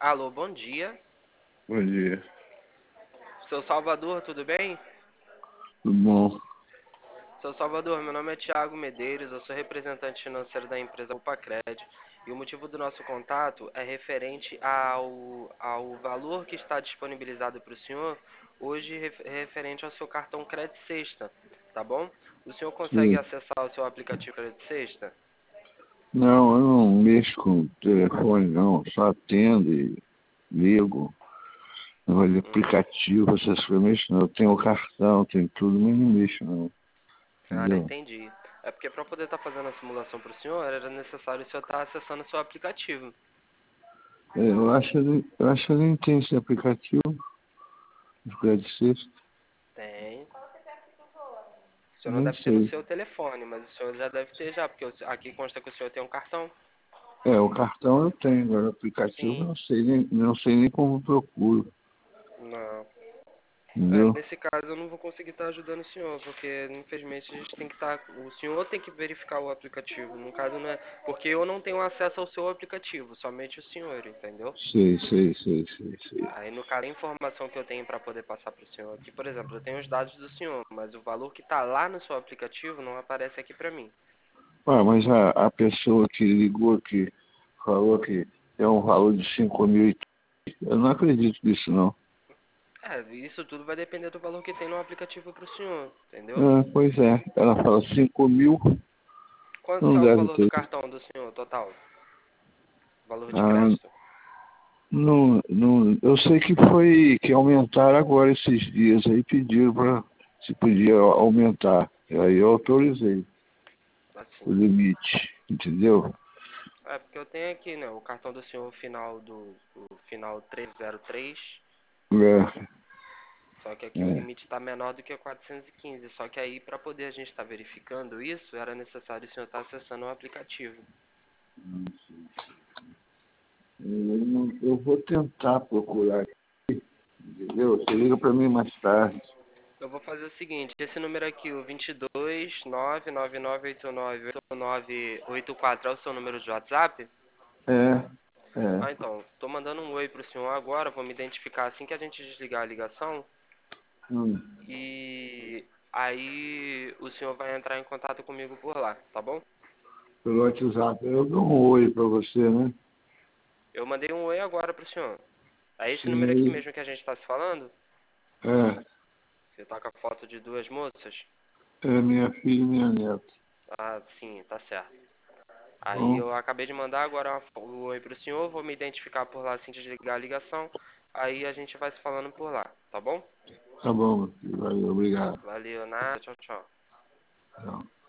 Alô, bom dia. Bom dia, Seu Salvador, tudo bem? tudo bom? Seu Salvador, meu nome é Thiago Medeiros, eu sou representante financeiro da empresa Upacred e o motivo do nosso contato é referente ao valor que está disponibilizado para o senhor hoje referente ao seu cartão Credit Sexta, tá bom? O senhor consegue Sim. acessar o seu aplicativo Credit Sexta? Não, eu não mexo com telefone não, só atendo e ligo, negócio de Hum, aplicativo, essas coisas, eu mexo não. Eu tenho o cartão, tenho tudo, mas não mexo não, cara, entendeu? entendi. É porque para poder estar fazendo a simulação para o senhor, era necessário o senhor estar acessando o seu aplicativo. Eu acho que eu nem tenho esse aplicativo, de Credit Sexta, Tem. O senhor não nem deve ter no sei. seu telefone, mas o senhor já deve ter já, porque aqui consta que o senhor tem um cartão. O cartão eu tenho, agora o aplicativo eu Sim. não sei nem como eu procuro, Não. É, entendeu? nesse caso eu não vou conseguir estar ajudando o senhor, porque infelizmente a gente tem que estar. O senhor tem que verificar o aplicativo. No caso não é. Porque eu não tenho acesso ao seu aplicativo, somente o senhor, entendeu? Sei. Aí no caso a informação que eu tenho para poder passar para o senhor aqui, por exemplo, eu tenho os dados do senhor, mas o valor que está lá no seu aplicativo não aparece aqui para mim. Ah, mas a pessoa que ligou aqui falou que é um valor de 5.000 eu não acredito nisso, não. É, isso tudo vai depender do valor que tem no aplicativo para o senhor, entendeu? Pois é, ela fala 5.000, Quanto que não é o deve valor do ter. cartão do senhor total? Valor de Ah, crédito? não, eu sei que aumentaram agora esses dias aí, pediram para se podia aumentar. E aí eu autorizei o Assim. limite, entendeu? É, porque eu tenho aqui, né, o cartão do senhor final o final 303, É, só que aqui o é. limite está menor do que o 415. Só que aí, para poder a gente estar verificando isso, era necessário o senhor estar acessando o aplicativo. Eu vou tentar procurar, entendeu? Você liga para mim mais tarde. Eu vou fazer o seguinte, esse número aqui, o 22 999898984, é o seu número de WhatsApp? É, é. Ah, então, tô mandando um oi pro senhor agora, vou me identificar assim que a gente desligar a ligação Hum. e aí o senhor vai entrar em contato comigo por lá, tá bom? Pelo WhatsApp. Eu dou um oi para você, né? Eu mandei um oi agora pro senhor. É esse Sim, número aqui aí. mesmo que a gente tá se falando? É, Você tá com a foto de duas moças? minha filha e minha neta. Ah, sim, tá certo. Tá Aí bom? eu acabei de mandar agora o oi pro senhor, vou me identificar por lá assim que desligar a ligação. Aí a gente vai se falando por lá, tá bom? Tá bom, meu filho. Valeu, obrigado. Valeu, nada, tchau, tchau. Tchau.